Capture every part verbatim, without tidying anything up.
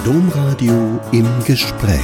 Domradio im Gespräch.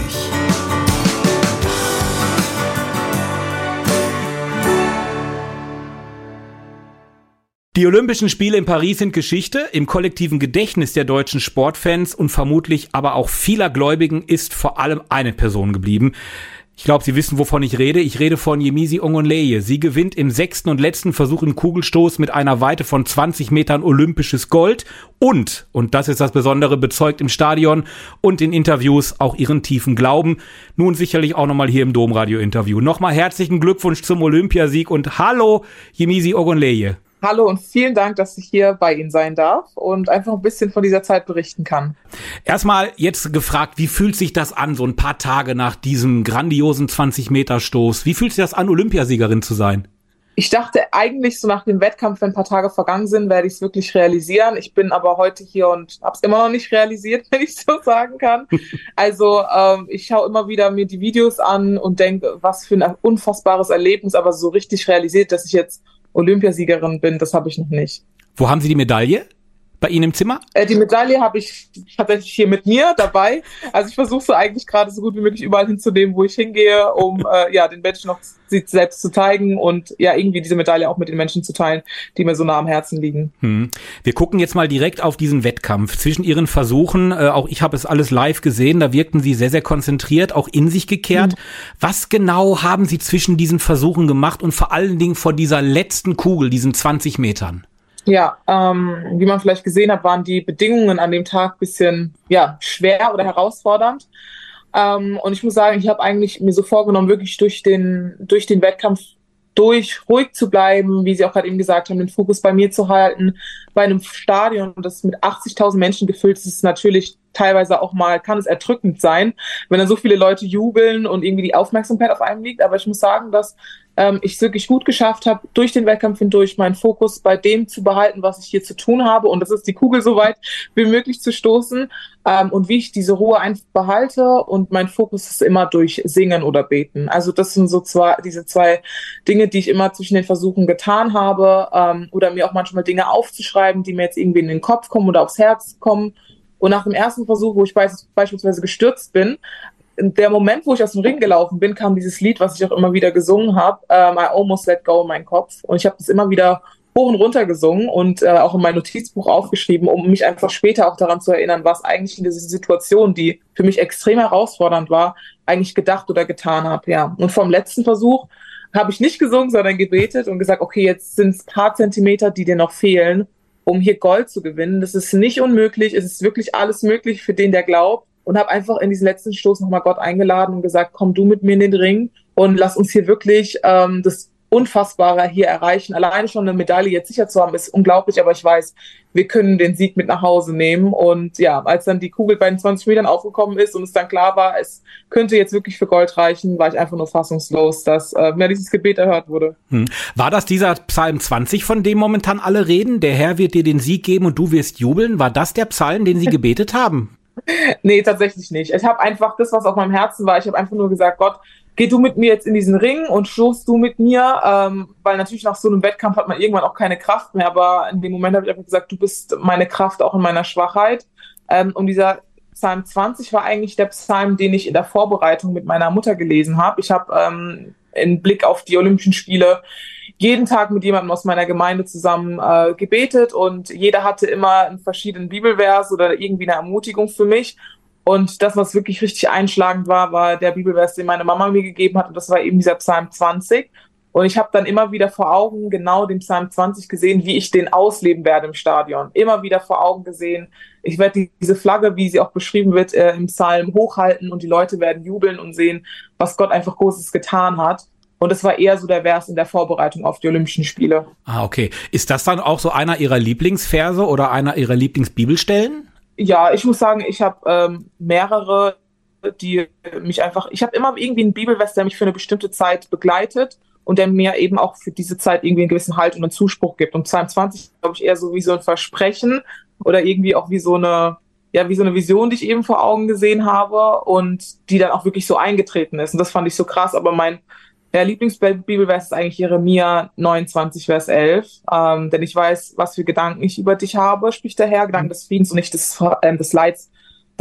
Die Olympischen Spiele in Paris sind Geschichte. Im kollektiven Gedächtnis der deutschen Sportfans und vermutlich aber auch vieler Gläubigen ist vor allem eine Person geblieben. Ich glaube, Sie wissen, wovon ich rede. Ich rede von Yemisi Ogunleye. Sie gewinnt im sechsten und letzten Versuch im Kugelstoß mit einer Weite von zwanzig Metern olympisches Gold und, und das ist das Besondere, bezeugt im Stadion und in Interviews auch ihren tiefen Glauben. Nun sicherlich auch nochmal hier im Domradio-Interview. Nochmal herzlichen Glückwunsch zum Olympiasieg und hallo, Yemisi Ogunleye. Hallo und vielen Dank, dass ich hier bei Ihnen sein darf und einfach ein bisschen von dieser Zeit berichten kann. Erstmal jetzt gefragt, wie fühlt sich das an, so ein paar Tage nach diesem grandiosen zwanzig-Meter-Stoß? Wie fühlt sich das an, Olympiasiegerin zu sein? Ich dachte eigentlich so nach dem Wettkampf, wenn ein paar Tage vergangen sind, werde ich es wirklich realisieren. Ich bin aber heute hier und habe es immer noch nicht realisiert, wenn ich so sagen kann. Also ähm, ich schaue immer wieder mir die Videos an und denke, was für ein unfassbares Erlebnis, aber so richtig realisiert, dass ich jetzt Olympiasiegerin bin, das habe ich noch nicht. Wo haben Sie die Medaille? Bei Ihnen im Zimmer? Äh, die Medaille habe ich tatsächlich hier mit mir dabei. Also ich versuche so eigentlich gerade so gut wie möglich überall hinzunehmen, wo ich hingehe, um äh, ja den Menschen noch sie selbst zu zeigen und ja irgendwie diese Medaille auch mit den Menschen zu teilen, die mir so nah am Herzen liegen. Hm. Wir gucken jetzt mal direkt auf diesen Wettkampf. Zwischen Ihren Versuchen, äh, auch ich habe es alles live gesehen, da wirkten Sie sehr, sehr konzentriert, auch in sich gekehrt. Mhm. Was genau haben Sie zwischen diesen Versuchen gemacht und vor allen Dingen vor dieser letzten Kugel, diesen zwanzig Metern? Ja, ähm, wie man vielleicht gesehen hat, waren die Bedingungen an dem Tag ein bisschen ja, schwer oder herausfordernd. Ähm, und ich muss sagen, ich habe eigentlich mir so vorgenommen, wirklich durch den, durch den Wettkampf durch ruhig zu bleiben, wie Sie auch gerade eben gesagt haben, den Fokus bei mir zu halten. Bei einem Stadion, das mit achtzigtausend Menschen gefüllt ist, ist es natürlich teilweise auch mal, kann es erdrückend sein, wenn dann so viele Leute jubeln und irgendwie die Aufmerksamkeit auf einem liegt. Aber ich muss sagen, dass ähm, ich es wirklich gut geschafft habe, durch den Wettkampf hindurch meinen Fokus bei dem zu behalten, was ich hier zu tun habe. Und das ist, die Kugel so weit wie möglich zu stoßen. Ähm, und wie ich diese Ruhe einfach behalte. Und mein Fokus ist immer durch Singen oder Beten. Also das sind so zwei, diese zwei Dinge, die ich immer zwischen den Versuchen getan habe. Ähm, oder mir auch manchmal Dinge aufzuschreiben, die mir jetzt irgendwie in den Kopf kommen oder aufs Herz kommen. Und nach dem ersten Versuch, wo ich beispielsweise gestürzt bin, in der Moment, wo ich aus dem Ring gelaufen bin, kam dieses Lied, was ich auch immer wieder gesungen habe, ähm, I Almost Let Go in meinen Kopf. Und ich habe das immer wieder hoch und runter gesungen und äh, auch in mein Notizbuch aufgeschrieben, um mich einfach später auch daran zu erinnern, was eigentlich in dieser Situation, die für mich extrem herausfordernd war, eigentlich gedacht oder getan habe. Ja. Und vom letzten Versuch habe ich nicht gesungen, sondern gebetet und gesagt, okay, jetzt sind es ein paar Zentimeter, die dir noch fehlen, um hier Gold zu gewinnen. Das ist nicht unmöglich, es ist wirklich alles möglich für den, der glaubt. Und habe einfach in diesen letzten Stoß nochmal Gott eingeladen und gesagt, komm du mit mir in den Ring und lass uns hier wirklich ähm, das Unfassbare hier erreichen. Alleine schon eine Medaille jetzt sicher zu haben, ist unglaublich, aber ich weiß, wir können den Sieg mit nach Hause nehmen. Und ja, als dann die Kugel bei den zwanzig Metern aufgekommen ist und es dann klar war, es könnte jetzt wirklich für Gold reichen, war ich einfach nur fassungslos, dass äh, mir dieses Gebet erhört wurde. Hm. War das dieser Psalm zwanzig, von dem momentan alle reden? Der Herr wird dir den Sieg geben und du wirst jubeln. War das der Psalm, den Sie gebetet haben? Nee, tatsächlich nicht. Ich habe einfach das, was auf meinem Herzen war, ich habe einfach nur gesagt, Gott, geh du mit mir jetzt in diesen Ring und stoß du mit mir, ähm, weil natürlich nach so einem Wettkampf hat man irgendwann auch keine Kraft mehr, aber in dem Moment habe ich einfach gesagt, du bist meine Kraft auch in meiner Schwachheit. Ähm, und dieser Psalm zwanzig war eigentlich der Psalm, den ich in der Vorbereitung mit meiner Mutter gelesen habe. Ich habe ähm, im Blick auf die Olympischen Spiele jeden Tag mit jemandem aus meiner Gemeinde zusammen äh, gebetet und jeder hatte immer einen verschiedenen Bibelvers oder irgendwie eine Ermutigung für mich. Und das, was wirklich richtig einschlagend war, war der Bibelvers, den meine Mama mir gegeben hat und das war eben dieser Psalm zwanzig. Und ich habe dann immer wieder vor Augen genau den Psalm zwanzig gesehen, wie ich den ausleben werde im Stadion. Immer wieder vor Augen gesehen. Ich werde die, diese Flagge, wie sie auch beschrieben wird, äh, im Psalm hochhalten und die Leute werden jubeln und sehen, was Gott einfach Großes getan hat. Und das war eher so der Vers in der Vorbereitung auf die Olympischen Spiele. Ah, okay. Ist das dann auch so einer Ihrer Lieblingsverse oder einer Ihrer Lieblingsbibelstellen? Ja, ich muss sagen, ich habe ähm, mehrere, die mich einfach, ich habe immer irgendwie einen Bibelvers, der mich für eine bestimmte Zeit begleitet und der mir eben auch für diese Zeit irgendwie einen gewissen Halt und einen Zuspruch gibt. Und Psalm zwanzig, glaube ich, eher so wie so ein Versprechen oder irgendwie auch wie so eine, ja, wie so eine Vision, die ich eben vor Augen gesehen habe und die dann auch wirklich so eingetreten ist. Und das fand ich so krass, aber mein Der Lieblingsbibelvers ist eigentlich Jeremia neunundzwanzig, Vers elf. Ähm, denn ich weiß, was für Gedanken ich über dich habe, spricht der Herr, Gedanken des Friedens und nicht des, äh, des Leids,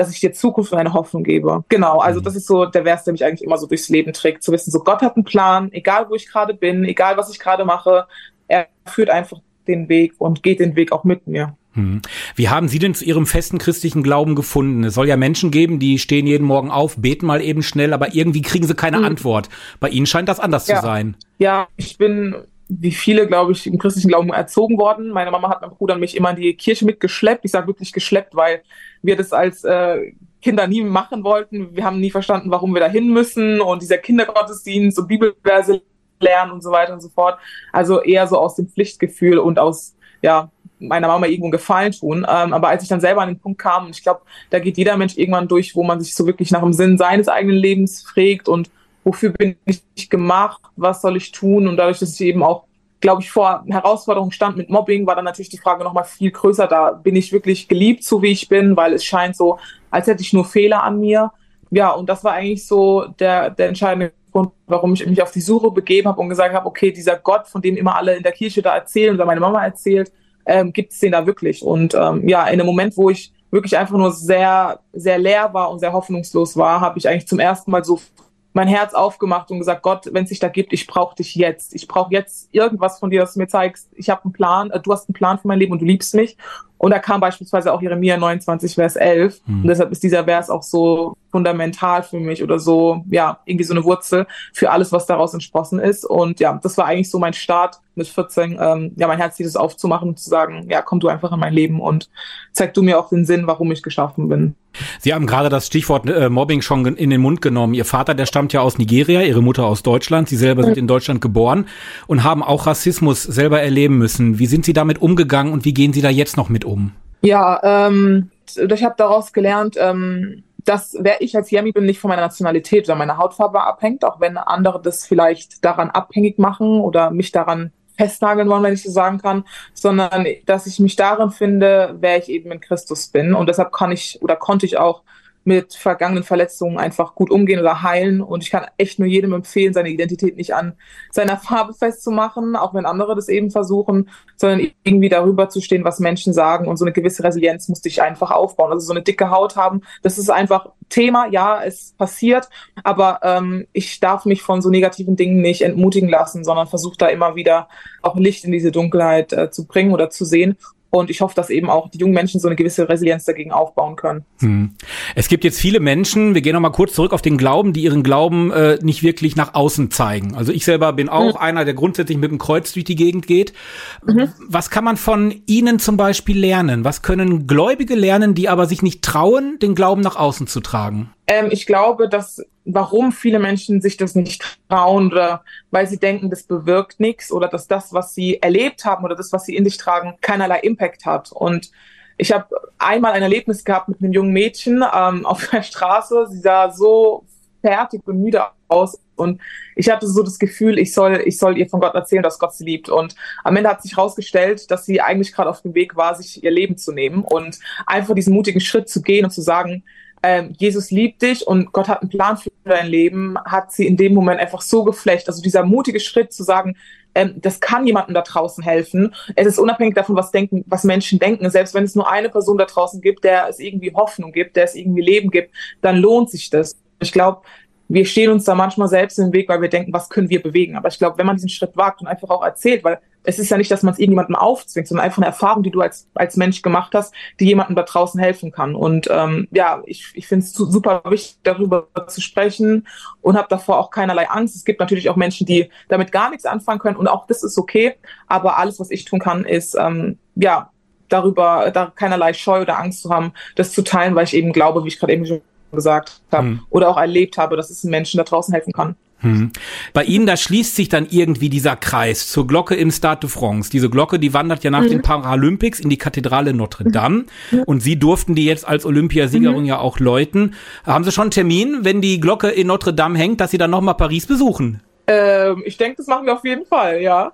dass ich dir Zukunft und eine Hoffnung gebe. Genau, also das ist so der Vers, der mich eigentlich immer so durchs Leben trägt, zu wissen, so Gott hat einen Plan, egal wo ich gerade bin, egal was ich gerade mache, er führt einfach den Weg und geht den Weg auch mit mir. Hm. Wie haben Sie denn zu Ihrem festen christlichen Glauben gefunden? Es soll ja Menschen geben, die stehen jeden Morgen auf, beten mal eben schnell, aber irgendwie kriegen sie keine hm. Antwort. Bei Ihnen scheint das anders ja. zu sein. Ja, ich bin, wie viele, glaube ich, im christlichen Glauben erzogen worden. Meine Mama hat meinen Bruder und mich immer in die Kirche mitgeschleppt. Ich sage wirklich geschleppt, weil wir das als äh, Kinder nie machen wollten. Wir haben nie verstanden, warum wir da hin müssen und dieser Kindergottesdienst und Bibelverse lernen und so weiter und so fort. Also eher so aus dem Pflichtgefühl und aus, ja, meiner Mama irgendwo einen Gefallen tun. Ähm, aber als ich dann selber an den Punkt kam, und ich glaube, da geht jeder Mensch irgendwann durch, wo man sich so wirklich nach dem Sinn seines eigenen Lebens fragt und wofür bin ich gemacht, was soll ich tun? Und dadurch, dass ich eben auch, glaube ich, vor Herausforderungen stand mit Mobbing, war dann natürlich die Frage nochmal viel größer. Da bin ich wirklich geliebt, so wie ich bin, weil es scheint so, als hätte ich nur Fehler an mir. Ja, und das war eigentlich so der, der entscheidende Grund, warum ich mich auf die Suche begeben habe und gesagt habe, okay, dieser Gott, von dem immer alle in der Kirche da erzählen oder meine Mama erzählt, ähm, gibt es den da wirklich? Und ähm, ja, in einem Moment, wo ich wirklich einfach nur sehr, sehr leer war und sehr hoffnungslos war, habe ich eigentlich zum ersten Mal so mein Herz aufgemacht und gesagt, Gott, wenn es dich da gibt, ich brauche dich jetzt. Ich brauche jetzt irgendwas von dir, dass du mir zeigst, ich habe einen Plan, äh, du hast einen Plan für mein Leben und du liebst mich. Und da kam beispielsweise auch Jeremia neunundzwanzig, Vers elf. Mhm. Und deshalb ist dieser Vers auch so fundamental für mich oder so, ja, irgendwie so eine Wurzel für alles, was daraus entsprossen ist. Und ja, das war eigentlich so mein Start mit vierzehn, ähm, ja, mein Herz dieses aufzumachen und zu sagen, ja, komm du einfach in mein Leben und zeig du mir auch den Sinn, warum ich geschaffen bin. Sie haben gerade das Stichwort äh, Mobbing schon in den Mund genommen. Ihr Vater, der stammt ja aus Nigeria, Ihre Mutter aus Deutschland. Sie selber sind in Deutschland geboren und haben auch Rassismus selber erleben müssen. Wie sind Sie damit umgegangen und wie gehen Sie da jetzt noch mit um? Ja, ähm, ich habe daraus gelernt, ähm, dass wer ich als Yemi bin, nicht von meiner Nationalität oder meiner Hautfarbe abhängt, auch wenn andere das vielleicht daran abhängig machen oder mich daran festnageln wollen, wenn ich so sagen kann, sondern dass ich mich darin finde, wer ich eben in Christus bin. Und deshalb kann ich oder konnte ich auch mit vergangenen Verletzungen einfach gut umgehen oder heilen. Und ich kann echt nur jedem empfehlen, seine Identität nicht an seiner Farbe festzumachen, auch wenn andere das eben versuchen, sondern irgendwie darüber zu stehen, was Menschen sagen. Und so eine gewisse Resilienz musste ich einfach aufbauen. Also so eine dicke Haut haben, das ist einfach Thema. Ja, es passiert, aber ähm, ich darf mich von so negativen Dingen nicht entmutigen lassen, sondern versuche da immer wieder auch Licht in diese Dunkelheit äh, zu bringen oder zu sehen. Und ich hoffe, dass eben auch die jungen Menschen so eine gewisse Resilienz dagegen aufbauen können. Hm. Es gibt jetzt viele Menschen, wir gehen noch mal kurz zurück auf den Glauben, die ihren Glauben äh, nicht wirklich nach außen zeigen. Also ich selber bin auch mhm. einer, der grundsätzlich mit dem Kreuz durch die Gegend geht. Mhm. Was kann man von Ihnen zum Beispiel lernen? Was können Gläubige lernen, die aber sich nicht trauen, den Glauben nach außen zu tragen? Ähm, ich glaube, dass warum viele Menschen sich das nicht trauen oder weil sie denken, das bewirkt nichts oder dass das, was sie erlebt haben oder das, was sie in sich tragen, keinerlei Impact hat. Und ich habe einmal ein Erlebnis gehabt mit einem jungen Mädchen ähm, auf der Straße. Sie sah so fertig und müde aus und ich hatte so das Gefühl, ich soll, ich soll ihr von Gott erzählen, dass Gott sie liebt. Und am Ende hat sich herausgestellt, dass sie eigentlich gerade auf dem Weg war, sich ihr Leben zu nehmen und einfach diesen mutigen Schritt zu gehen und zu sagen, Ähm, Jesus liebt dich und Gott hat einen Plan für dein Leben, hat sie in dem Moment einfach so geflecht. Also dieser mutige Schritt zu sagen, ähm, das kann jemandem da draußen helfen. Es ist unabhängig davon, was denken, was Menschen denken. Selbst wenn es nur eine Person da draußen gibt, der es irgendwie Hoffnung gibt, der es irgendwie Leben gibt, dann lohnt sich das. Ich glaube, wir stehen uns da manchmal selbst im Weg, weil wir denken, was können wir bewegen? Aber ich glaube, wenn man diesen Schritt wagt und einfach auch erzählt, weil es ist ja nicht, dass man es irgendjemandem aufzwingt, sondern einfach eine Erfahrung, die du als als Mensch gemacht hast, die jemandem da draußen helfen kann. Und ähm, ja, ich, ich finde es super wichtig, darüber zu sprechen und habe davor auch keinerlei Angst. Es gibt natürlich auch Menschen, die damit gar nichts anfangen können und auch das ist okay. Aber alles, was ich tun kann, ist ähm, ja darüber, da keinerlei Scheu oder Angst zu haben, das zu teilen, weil ich eben glaube, wie ich gerade eben schon gesagt habe hm. oder auch erlebt habe, dass es Menschen da draußen helfen kann. Hm. Bei Ihnen, da schließt sich dann irgendwie dieser Kreis zur Glocke im Stade de France. Diese Glocke, die wandert ja nach mhm. den Paralympics in die Kathedrale Notre Dame mhm. und Sie durften die jetzt als Olympiasiegerin mhm. ja auch läuten. Haben Sie schon einen Termin, wenn die Glocke in Notre Dame hängt, dass Sie dann nochmal Paris besuchen? Ähm, ich denke, das machen wir auf jeden Fall, ja.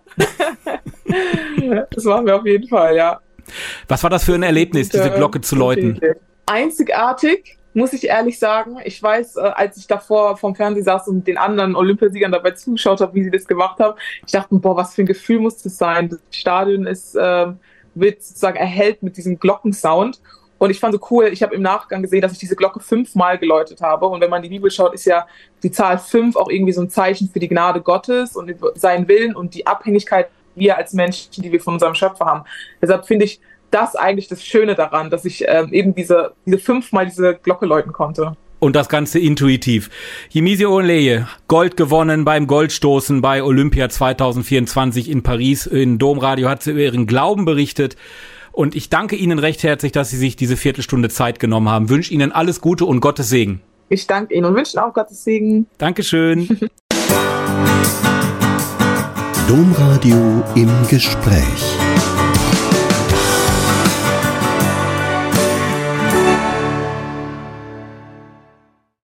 Das machen wir auf jeden Fall, ja. Was war das für ein Erlebnis, diese Glocke zu läuten? Einzigartig. Muss ich ehrlich sagen, ich weiß, äh, als ich davor vom Fernsehen saß und den anderen Olympiasiegern dabei zugeschaut habe, wie sie das gemacht haben, ich dachte, boah, was für ein Gefühl muss das sein? Das Stadion ist, äh, wird sozusagen erhellt mit diesem Glockensound Und ich fand so cool, ich habe im Nachgang gesehen, dass ich diese Glocke fünfmal geläutet habe. Und wenn man in die Bibel schaut, ist ja die Zahl fünf auch irgendwie so ein Zeichen für die Gnade Gottes und seinen Willen und die Abhängigkeit, wir als Menschen, die wir von unserem Schöpfer haben. Deshalb finde ich das eigentlich das Schöne daran, dass ich ähm, eben diese, diese fünfmal diese Glocke läuten konnte. Und das Ganze intuitiv. Yemisi Ogunleye, Gold gewonnen beim Goldstoßen bei Olympia zwanzig vierundzwanzig in Paris. In Domradio hat sie über ihren Glauben berichtet. Und ich danke Ihnen recht herzlich, dass Sie sich diese Viertelstunde Zeit genommen haben. Wünsche Ihnen alles Gute und Gottes Segen. Ich danke Ihnen und wünsche auch Gottes Segen. Dankeschön. Domradio im Gespräch.